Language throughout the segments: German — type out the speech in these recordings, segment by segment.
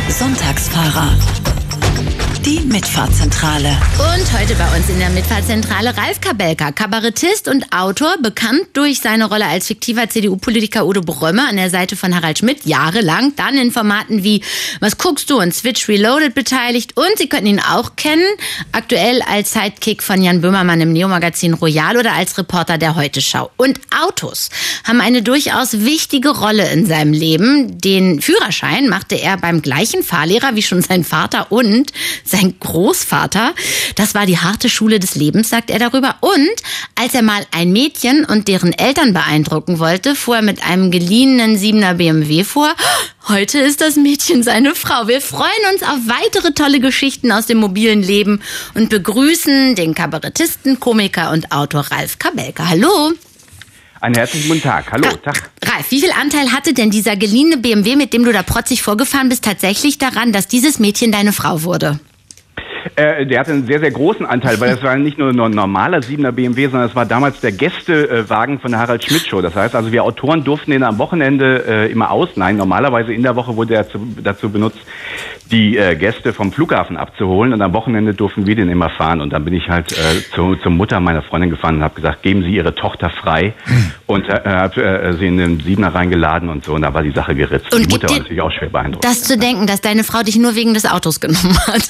Sonntagsfahrer. Die Mitfahrzentrale. Und heute bei uns in der Mitfahrzentrale Ralf Kabelka, Kabarettist und Autor, bekannt durch seine Rolle als fiktiver CDU-Politiker Udo Brömme an der Seite von Harald Schmidt, jahrelang, dann in Formaten wie Was guckst du und Switch Reloaded beteiligt, und Sie könnten ihn auch kennen, aktuell als Sidekick von Jan Böhmermann im Neo-Magazin Royal oder als Reporter der Heute-Schau. Und Autos haben eine durchaus wichtige Rolle in seinem Leben. Den Führerschein machte er beim gleichen Fahrlehrer wie schon sein Vater und sein Großvater. Das war die harte Schule des Lebens, sagt er darüber. Und als er mal ein Mädchen und deren Eltern beeindrucken wollte, fuhr er mit einem geliehenen 7er BMW vor. Heute ist das Mädchen seine Frau. Wir freuen uns auf weitere tolle Geschichten aus dem mobilen Leben und begrüßen den Kabarettisten, Komiker und Autor Ralf Kabelka. Hallo. Einen herzlichen guten Tag. Hallo, Tag. Ralf, wie viel Anteil hatte denn dieser geliehene BMW, mit dem du da protzig vorgefahren bist, tatsächlich daran, dass dieses Mädchen deine Frau wurde? Der hatte einen sehr, sehr großen Anteil, weil es war nicht nur ein normaler 7er BMW, sondern es war damals der Gästewagen von der Harald Schmidt Show. Das heißt also, wir Autoren durften den am Wochenende immer ausleihen. Normalerweise in der Woche wurde er dazu benutzt, die Gäste vom Flughafen abzuholen, und am Wochenende durften wir den immer fahren. Und dann bin ich halt zur Mutter meiner Freundin gefahren und habe gesagt, geben Sie Ihre Tochter frei, und habe sie in den 7er reingeladen und so, und da war die Sache geritzt. Und die Mutter war natürlich auch schwer beeindruckt. Das zu denken, dass deine Frau dich nur wegen des Autos genommen hat.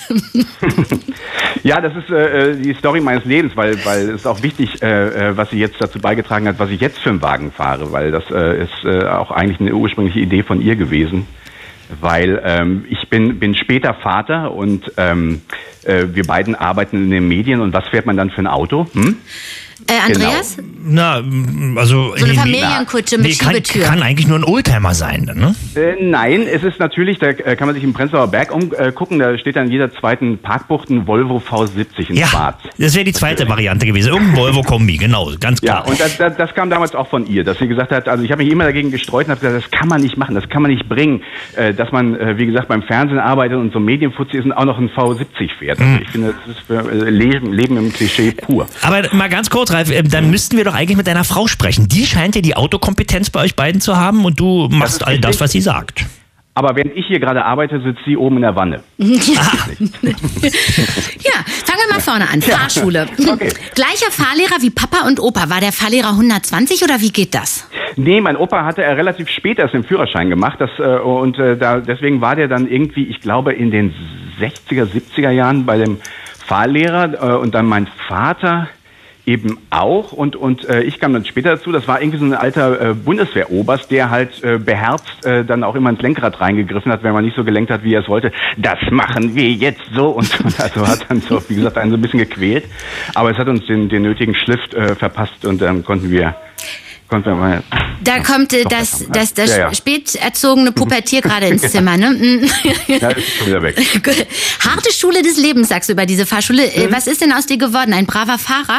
Ja, das ist die Story meines Lebens, weil es ist auch wichtig, was sie jetzt dazu beigetragen hat, was ich jetzt für einen Wagen fahre, weil das ist auch eigentlich eine ursprüngliche Idee von ihr gewesen, weil ich bin später Vater und wir beiden arbeiten in den Medien, und was fährt man dann für ein Auto? Andreas? Genau. Na, also so eine Familienkutsche mit Schiebetür. Kann eigentlich nur ein Oldtimer sein, ne? Nein, es ist natürlich, da kann man sich im Prenzlauer Berg umgucken, da steht dann in jeder zweiten Parkbucht ein Volvo V70 in Schwarz. Das wäre die zweite Variante gewesen. Irgendein Volvo-Kombi, genau, ganz klar. Ja, und das kam damals auch von ihr, dass sie gesagt hat, also ich habe mich immer dagegen gestreut und habe gesagt, das kann man nicht machen, das kann man nicht bringen, dass man, wie gesagt, beim Fernsehen arbeitet und so Medienfuzzi ist und auch noch ein V70 fährt. Also ich finde, das ist für Leben im Klischee pur. Aber mal ganz kurz, Ralf, dann müssten wir doch eigentlich mit deiner Frau sprechen. Die scheint ja die Autokompetenz bei euch beiden zu haben, und du machst all das, was sie sagt. Aber während ich hier gerade arbeite, sitzt sie oben in der Wanne. Ja, fangen wir mal vorne an. Fahrschule. Okay. Gleicher Fahrlehrer wie Papa und Opa. War der Fahrlehrer 120 oder wie geht das? Nee, mein Opa hatte relativ spät erst den Führerschein gemacht. Deswegen war der dann irgendwie, ich glaube, in den 60er, 70er Jahren bei dem Fahrlehrer. Und dann mein Vater eben auch, und ich kam dann später dazu. Das war irgendwie so ein alter Bundeswehroberst, der halt beherzt dann auch immer ins Lenkrad reingegriffen hat, wenn man nicht so gelenkt hat, wie er es wollte. Das machen wir jetzt so, und also hat dann so, wie gesagt, einen so ein bisschen gequält. Aber es hat uns den nötigen Schliff verpasst, und dann konnten wir mal. Da kommt das spät erzogene Pubertier gerade ins Zimmer, ne? Ja, ist schon wieder weg. Harte Schule des Lebens, sagst du über diese Fahrschule. Was ist denn aus dir geworden? Ein braver Fahrer?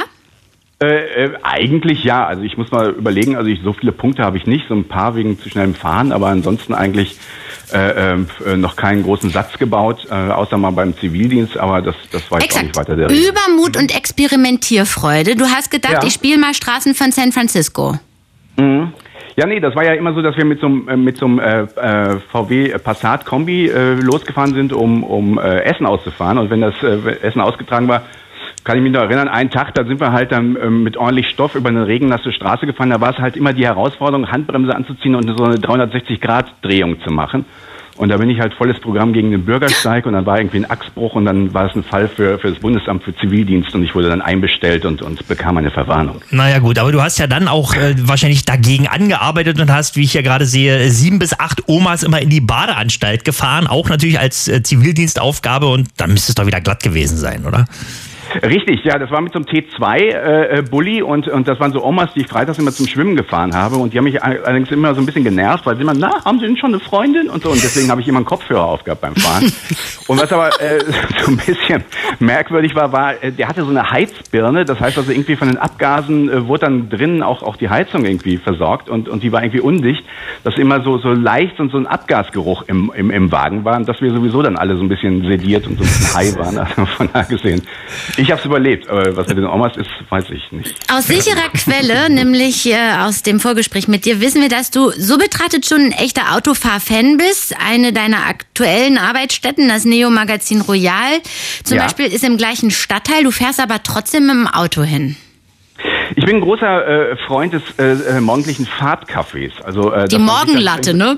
Eigentlich ja. Also ich muss mal überlegen, so viele Punkte habe ich nicht, so ein paar wegen zu schnellem Fahren, aber ansonsten eigentlich noch keinen großen Satz gebaut, außer mal beim Zivildienst, aber das war jetzt auch nicht weiter der Rede. Übermut und Experimentierfreude. Du hast gedacht, ich spiele mal Straßen von San Francisco. Mhm. Ja, nee, das war ja immer so, dass wir mit so einem VW Passat Kombi losgefahren sind, um Essen auszufahren, und wenn das Essen ausgetragen war, kann ich mich noch erinnern, einen Tag, da sind wir halt dann mit ordentlich Stoff über eine regennasse Straße gefahren. Da war es halt immer die Herausforderung, Handbremse anzuziehen und so eine 360-Grad-Drehung zu machen. Und da bin ich halt volles Programm gegen den Bürgersteig, und dann war irgendwie ein Achsbruch, und dann war es ein Fall für das Bundesamt für Zivildienst, und ich wurde dann einbestellt und bekam eine Verwarnung. Naja gut, aber du hast ja dann auch wahrscheinlich dagegen angearbeitet und hast, wie ich ja gerade sehe, 7 bis 8 Omas immer in die Badeanstalt gefahren, auch natürlich als Zivildienstaufgabe, und dann müsste es doch wieder glatt gewesen sein, oder? Richtig, ja, das war mit so einem T2-Bulli, und das waren so Omas, die ich freitags immer zum Schwimmen gefahren habe, und die haben mich allerdings immer so ein bisschen genervt, weil sie immer, haben Sie denn schon eine Freundin? Und so, und deswegen habe ich immer einen Kopfhörer aufgehabt beim Fahren. Und was aber so ein bisschen merkwürdig war, der hatte so eine Heizbirne, das heißt also irgendwie von den Abgasen wurde dann drinnen auch die Heizung irgendwie versorgt, und die war irgendwie undicht, dass immer so leicht und so ein Abgasgeruch im Wagen war, und dass wir sowieso dann alle so ein bisschen sediert und so ein bisschen high waren, also von daher gesehen. Ich habe es überlebt, aber was mit den Omas ist, weiß ich nicht. Aus sicherer Quelle, nämlich aus dem Vorgespräch mit dir, wissen wir, dass du so betrachtet schon ein echter Autofahr-Fan bist. Eine deiner aktuellen Arbeitsstätten, das Neo-Magazin Royal zum Beispiel, ist im gleichen Stadtteil. Du fährst aber trotzdem mit dem Auto hin. Ich bin ein großer Freund des morgendlichen Fahrtkaffees. Also, die Morgenlatte, ne?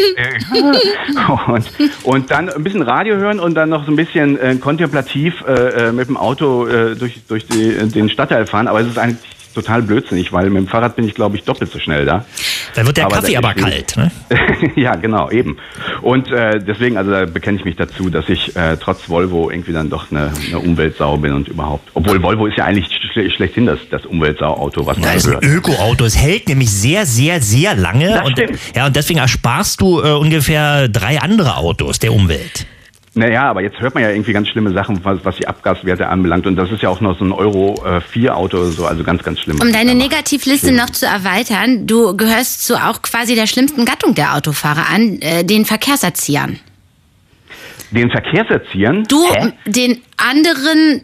und dann ein bisschen Radio hören und dann noch so ein bisschen kontemplativ mit dem Auto durch den Stadtteil fahren. Aber es ist eigentlich total blödsinnig, weil mit dem Fahrrad bin ich, glaube ich, doppelt so schnell da. Da wird der Kaffee aber kalt, ne? Ja, genau, eben. Und deswegen, also da bekenne ich mich dazu, dass ich trotz Volvo irgendwie dann doch eine Umweltsau bin und überhaupt. Obwohl Volvo ist ja eigentlich schlechthin das Umweltsau-Auto, was man hört. Das ist ein Öko-Auto. Es hält nämlich sehr, sehr, sehr lange. Und deswegen ersparst du ungefähr 3 andere Autos der Umwelt. Naja, aber jetzt hört man ja irgendwie ganz schlimme Sachen, was die Abgaswerte anbelangt. Und das ist ja auch noch so ein Euro-4-Auto oder so, also ganz, ganz schlimm. Um deine Negativliste noch zu erweitern, du gehörst zu auch quasi der schlimmsten Gattung der Autofahrer an, den Verkehrserziehern. Den Verkehrserziehern? Du, den anderen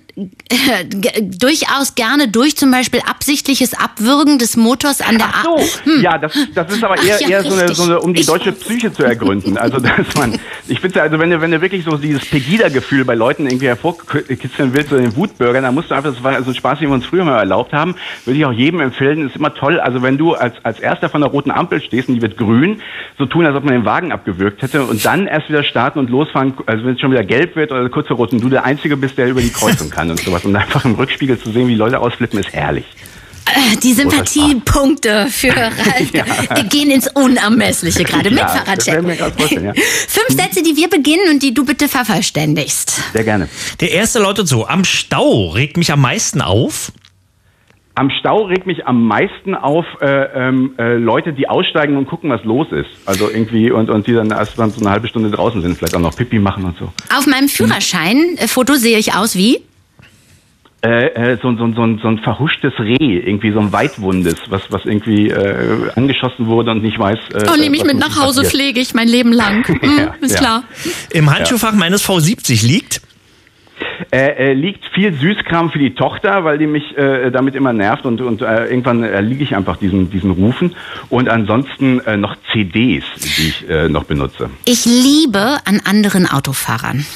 durchaus gerne durch zum Beispiel absichtliches Abwürgen des Motors an der Ja, das ist aber eher so eine, um die deutsche Psyche zu ergründen. Also ich finde, also wenn du wirklich so dieses Pegida-Gefühl bei Leuten irgendwie hervorkitzeln willst, so den Wutbürger, dann musst du einfach, das war so ein Spaß, den wir uns früher mal erlaubt haben, würde ich auch jedem empfehlen, ist immer toll. Also wenn du als Erster von der roten Ampel stehst und die wird grün, so tun, als ob man den Wagen abgewürgt hätte und dann erst wieder starten und losfahren, also wenn es schon wieder gelb wird oder kurz vor rot und du der Einzige bist, der über die Kreuzung kann und sowas. Und einfach im Rückspiegel zu sehen, wie Leute ausflippen, ist herrlich. Die Sympathiepunkte für Ralf gehen ins Unermessliche gerade mit Fahrradcheck. 5 Sätze, die wir beginnen und die du bitte vervollständigst. Sehr gerne. Der erste lautet so: Am Stau regt mich am meisten auf. Am Stau regt mich am meisten auf Leute, die aussteigen und gucken, was los ist. Also irgendwie und die dann erst dann so eine halbe Stunde draußen sind, vielleicht auch noch Pipi machen und so. Auf meinem Führerschein-Foto sehe ich aus wie? So ein verhuschtes Reh, irgendwie so ein Weitwundes, was irgendwie angeschossen wurde und nicht weiß. Nehme ich mit nach Hause, pflege ich mein Leben lang. Ist klar. Im Handschuhfach meines V70 liegt? Liegt viel Süßkram für die Tochter, weil die mich damit immer nervt und irgendwann erliege ich einfach diesen Rufen. Und ansonsten noch CDs, die ich noch benutze. Ich liebe an anderen Autofahrern.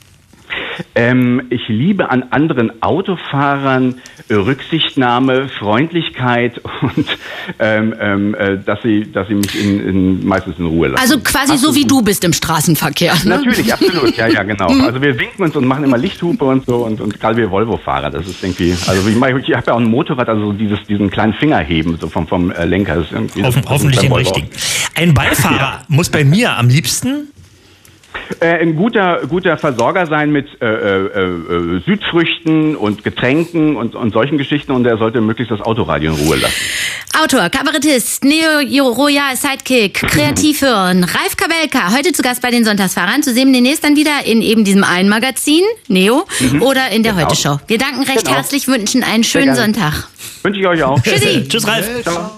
Ich liebe an anderen Autofahrern Rücksichtnahme, Freundlichkeit und dass sie mich meistens in Ruhe lassen. Also quasi so wie du bist im Straßenverkehr. Ne? Natürlich, absolut, ja, genau. Also wir winken uns und machen immer Lichthupe und so und gerade wir Volvo-Fahrer, das ist irgendwie, also ich habe ja auch ein Motorrad, also diesen kleinen Fingerheben so vom Lenker. Das ist irgendwie hoffentlich den richtigen. Ein Beifahrer muss bei mir am liebsten ein guter Versorger sein mit Südfrüchten und Getränken und solchen Geschichten und er sollte möglichst das Autoradio in Ruhe lassen. Autor, Kabarettist, Neo-Royal Sidekick, Kreativhirn, Ralf Kabelka, heute zu Gast bei den Sonntagsfahrern, zu sehen demnächst dann wieder in eben diesem einen Magazin, Neo, oder in der Heute-Show. Wir danken recht herzlich, wünschen einen schönen Sonntag. Wünsche ich euch auch. Tschüssi. Tschüss, Ralf. Ciao.